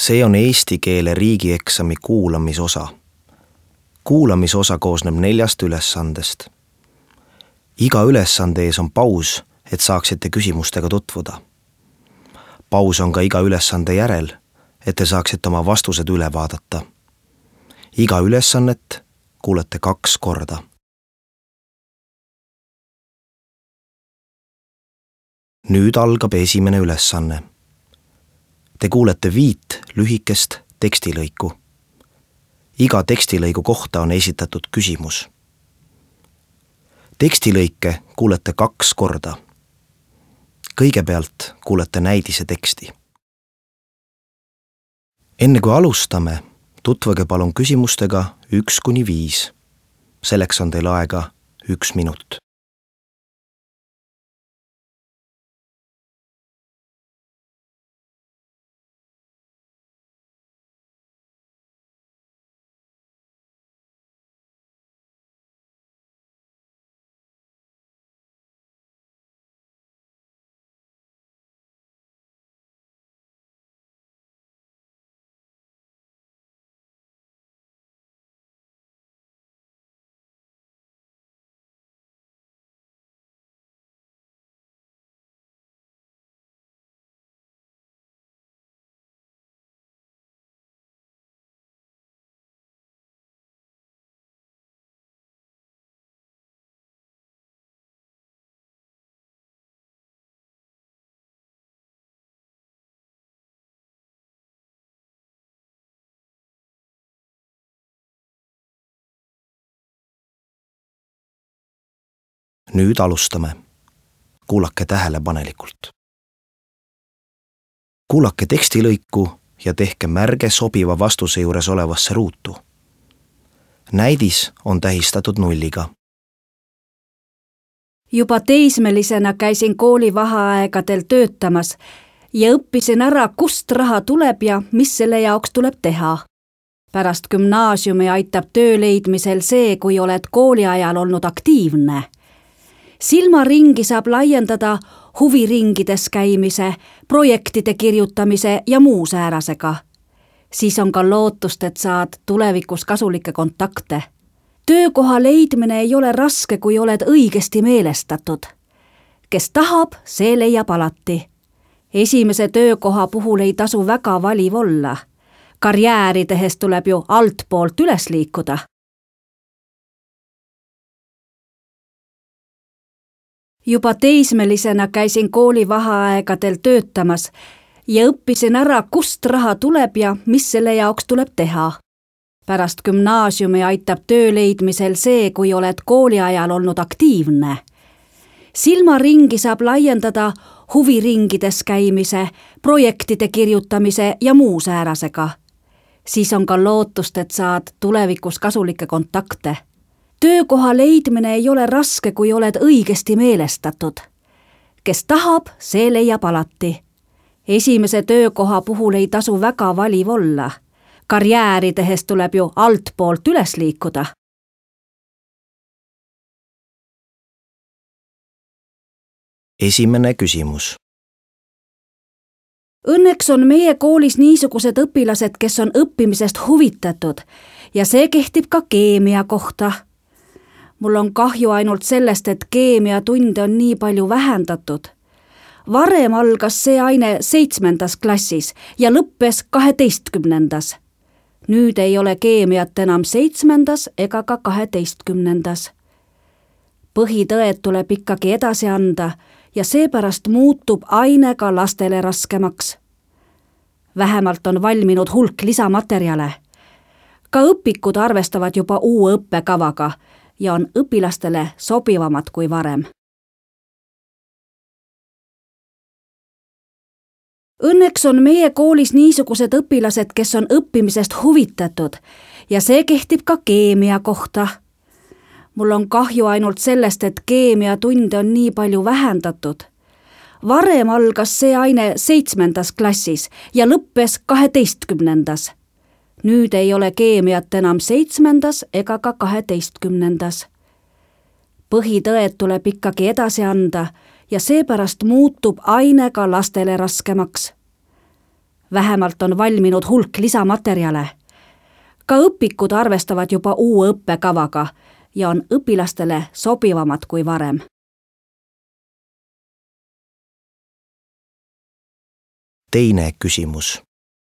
See on eesti keele riigieksami kuulamisosa. Kuulamisosa koosneb 4 ülesandest. Iga ülesande ees on paus, et saaksite küsimustega tutvuda. Paus on ka iga ülesande järel, et te saaksite oma vastused üle vaadata. Iga ülesannet kuulete 2 korda. Nüüd algab esimene ülesanne. Te kuulete 5 lühikest tekstilõiku. Iga tekstilõigu kohta on esitatud küsimus. Tekstilõike kuulete 2 korda. Kõigepealt kuulete näidise teksti. Enne kui alustame, tutvage palun küsimustega 1–5. Selleks on teil aega 1 minut. Nüüd alustame. Kuulake tähelepanelikult. Kuulake tekstilõiku ja tehke märge sobiva vastuse juures olevasse ruutu. Näidis on tähistatud 0. Juba teismelisena käisin koolivaheaegadel töötamas ja õppisin ära, kust raha tuleb ja mis selle jaoks tuleb teha. Pärast gümnaasiumi aitab töö leidmisel see, kui oled kooliajal olnud aktiivne. Silmaringi saab laiendada huviringides käimise, projektide kirjutamise ja muu säärasega. Siis on ka lootust, et saad tulevikus kasulikke kontakte. Töökoha leidmine ei ole raske, kui oled õigesti meelestatud. Kes tahab, see leiab alati. Esimese töökoha puhul ei tasu väga valiv olla. Karjääri tehes tuleb ju altpoolt üles liikuda. Juba teismelisena käisin koolivaheaegadel töötamas ja õppisin ära, kust raha tuleb ja mis selle jaoks tuleb teha. Pärast gümnaasiumi aitab töö leidmisel see, kui oled kooliajal olnud aktiivne. Silmaringi saab laiendada huviringides käimise, projektide kirjutamise ja muu säärasega. Siis on ka lootust, et saad tulevikus kasulikke kontakte. Töökoha leidmine ei ole raske, kui oled õigesti meelestatud. Kes tahab, see leiab alati. Esimese töökoha puhul ei tasu väga valiv olla. Karjääri tehes tuleb ju altpoolt üles liikuda. Esimene küsimus. Õnneks on meie koolis niisugused õpilased, kes on õppimisest huvitatud ja see kehtib ka keemia kohta. Mul on kahju ainult sellest, et keemiatunde on nii palju vähendatud. Varem algas see aine 7. klassis ja lõppes 12. Nüüd ei ole keemiat enam 7. ega ka 12. Põhitõed tuleb ikkagi edasi anda ja seepärast muutub aine ka lastele raskemaks. Vähemalt on valminud hulk lisamaterjale. Ka õpikud arvestavad juba uue õppekavaga ja on õpilastele sobivamad kui varem. Õnneks on meie koolis niisugused õpilased, kes on õppimisest huvitatud ja see kehtib ka keemia kohta. Mul on kahju ainult sellest, et keemiatunde on nii palju vähendatud. Varem algas see aine 7. klassis ja lõppes 12. Nüüd ei ole keemiat enam 7. ega ka 12. Põhitõed tuleb ikkagi edasi anda ja seepärast muutub aine ka lastele raskemaks. Vähemalt on valminud hulk lisamaterjale. Ka õpikud arvestavad juba uue õppekavaga ja on õpilastele sobivamad kui varem. Teine küsimus.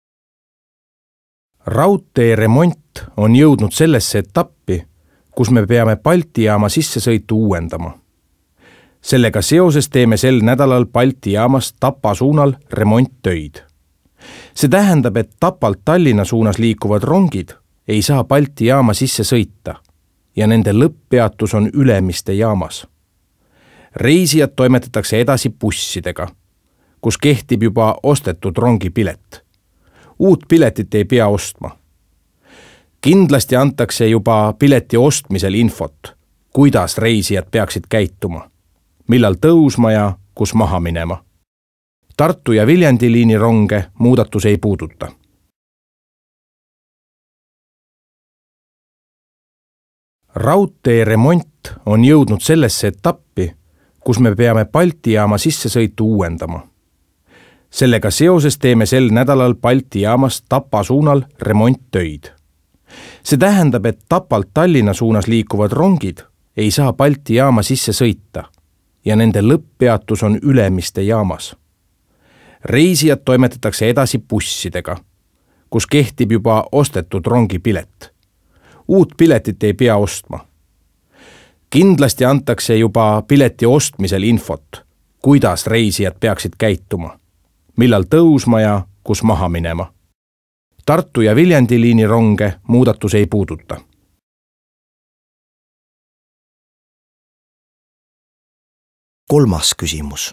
Raudtee remont on jõudnud sellesse etappi, kus me peame Balti jaama sissesõitu uuendama. Sellega seoses teeme sel nädalal Balti jaamas Tapa suunal remonttöid. See tähendab, et Tapalt Tallinna suunas liikuvad rongid ei saa Balti jaama sisse sõita ja nende lõpppeatus on Ülemiste jaamas. Reisijad toimetatakse edasi bussidega, kus kehtib juba ostetud rongipilet. Uut piletit ei pea ostma. Kindlasti antakse juba pileti ostmisel infot, kuidas reisijad peaksid käituma, millal tõusma ja kus maha minema. Tartu ja Viljandi liini ronge muudatus ei puuduta. Raudtee remont on jõudnud sellesse etappi, kus me peame Balti jaama sissesõitu uuendama. Sellega seoses teeme sel nädalal Balti jaamas Tapa suunal remonttöid. See tähendab, et Tapalt Tallinna suunas liikuvad rongid ei saa Balti jaama sisse sõita ja nende lõpppeatus on Ülemiste jaamas. Reisijad toimetatakse edasi bussidega, kus kehtib juba ostetud rongipilet. Uut piletit ei pea ostma. Kindlasti antakse juba pileti ostmisel infot, kuidas reisijad peaksid käituma, millal tõusma ja kus maha minema. Tartu ja Viljandi liini ronge muudatus ei puuduta. Kolmas küsimus.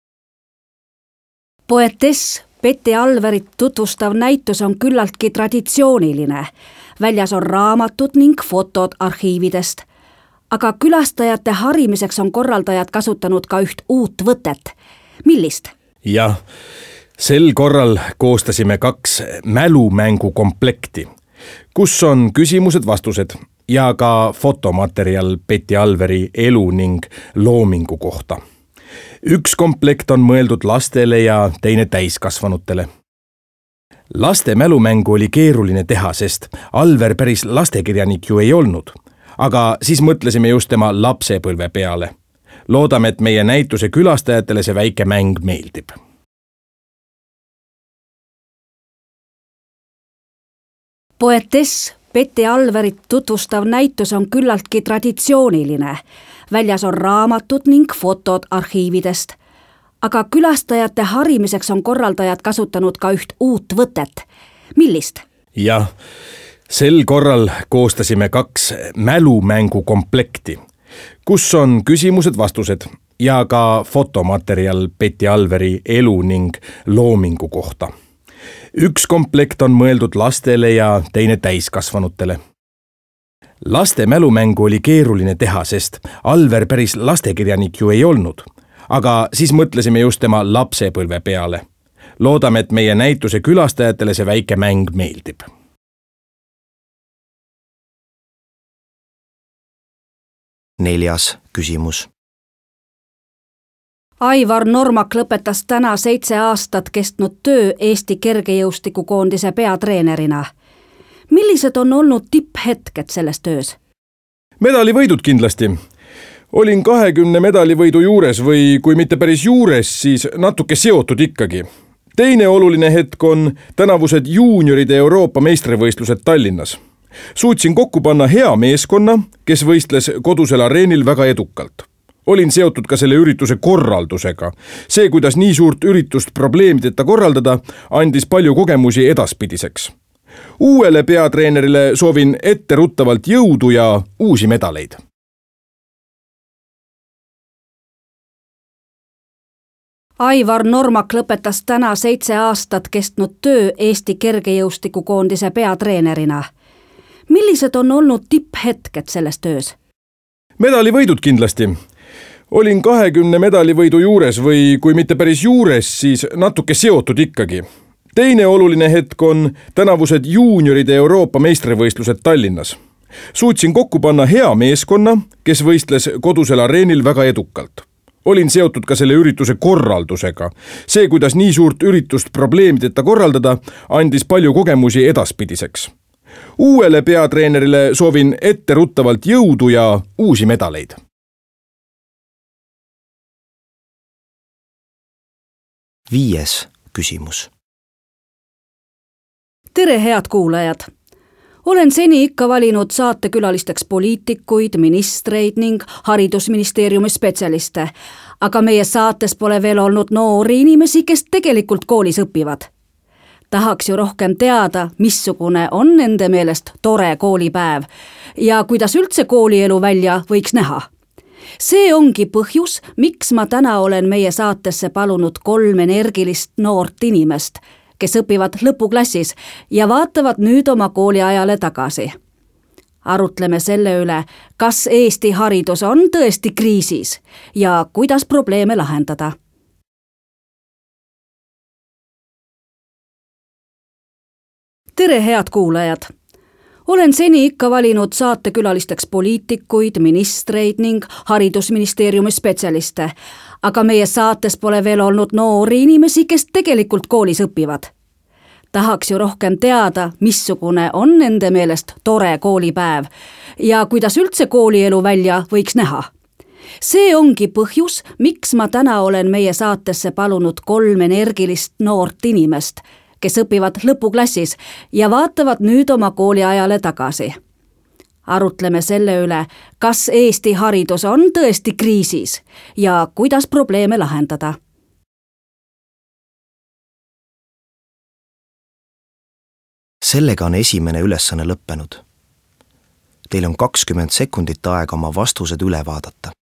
Poetess Petti Alverit tutvustav näitus on küllaltki traditsiooniline. Väljas on raamatud ning fotod arhiividest. Aga külastajate harimiseks on korraldajad kasutanud ka üht uut võtet. Millist? Jah, sel korral koostasime 2 mälumängu komplekti, kus on küsimused-vastused ja ka fotomaterjal Petti Alveri elu ning loomingu kohta. Üks komplekt on mõeldud lastele ja teine täiskasvanutele. Laste mälumängu oli keeruline teha, sest Alver päris lastekirjanik ju ei olnud, aga siis mõtlesime just tema lapsepõlve peale. Loodame, et meie näituse külastajatele see väike mäng meeldib. Poetess Petti Alverit tutvustav näitus on küllaltki traditsiooniline. Väljas on raamatud ning fotod arhiividest. Aga külastajate harimiseks on korraldajad kasutanud ka üht uut võtet. Millist? Jah, sel korral koostasime 2 mälumängu komplekti, kus on küsimused-vastused ja ka fotomaterjal Petti Alveri elu ning loomingu kohta. Üks komplekt on mõeldud lastele ja teine täiskasvanutele. Laste mälumängu oli keeruline teha, sest Alver päris lastekirjanik ju ei olnud, aga siis mõtlesime just tema lapsepõlve peale. Loodame, et meie näituse külastajatele see väike mäng meeldib. Neljas küsimus. Aivar Normak lõpetas täna 7 aastat kestnud töö Eesti kergejõustikukoondise peatreenerina. Millised on olnud tipphetked selles töös? Medalivõidud kindlasti. Olin 20 medalivõidu juures või kui mitte päris juures, siis natuke seotud ikkagi. Teine oluline hetk on tänavused juunioride Euroopa meistrivõistlused Tallinnas. Suutsin kokku panna hea meeskonna, kes võistles kodusel areenil väga edukalt. Olin seotud ka selle ürituse korraldusega. See, kuidas nii suurt üritust probleemideta korraldada, andis palju kogemusi edaspidiseks. Uuele peatreenerile soovin etteruttavalt jõudu ja uusi medaleid. Aivar Normak lõpetas täna 7 aastat kestnud töö Eesti kergejõustikukoondise peatreenerina. Millised on olnud tipphetked selles töös? Medalivõidud kindlasti. Olin 20 medalivõidu juures või kui mitte päris juures, siis natuke seotud ikkagi. Teine oluline hetk on tänavused juunioride Euroopa meistrivõistlused Tallinnas. Suutsin kokku panna hea meeskonna, kes võistles kodusel areenil väga edukalt. olin seotud ka selle ürituse korraldusega. See, kuidas nii suurt üritust probleemideta korraldada, andis palju kogemusi edaspidiseks. Uuele peatreenerile soovin etteruttavalt jõudu ja uusi medaleid. Viies küsimus. Tere, head kuulajad! Olen seni ikka valinud saatekülalisteks poliitikuid, ministreid ning haridusministeeriumi spetsialiste, aga meie saates pole veel olnud noori inimesi, kes tegelikult koolis õpivad. Tahaks ju rohkem teada, missugune on nende meelest tore koolipäev ja kuidas üldse koolielu välja võiks näha. See ongi põhjus, miks ma täna olen meie saatesse palunud 3 energilist noort inimest, kes õpivad lõpuklassis ja vaatavad nüüd oma kooliajale tagasi. Arutleme selle üle, kas Eesti haridus on tõesti kriisis ja kuidas probleeme lahendada. Tere, head kuulajad! Olen seni ikka valinud saatekülalisteks poliitikuid, ministreid ning haridusministeeriumi spetsialiste, aga meie saates pole veel olnud noori inimesi, kes tegelikult koolis õpivad. Tahaks ju rohkem teada, missugune on nende meelest tore koolipäev ja kuidas üldse koolielu välja võiks näha. See ongi põhjus, miks ma täna olen meie saatesse palunud 3 energilist noort inimest, kes õpivad lõpuklassis ja vaatavad nüüd oma kooliajale tagasi. Arutleme selle üle, kas Eesti haridus on tõesti kriisis ja kuidas probleeme lahendada. Sellega on esimene ülesanne lõppenud. Teil on 20 sekundit aega oma vastused üle vaadata.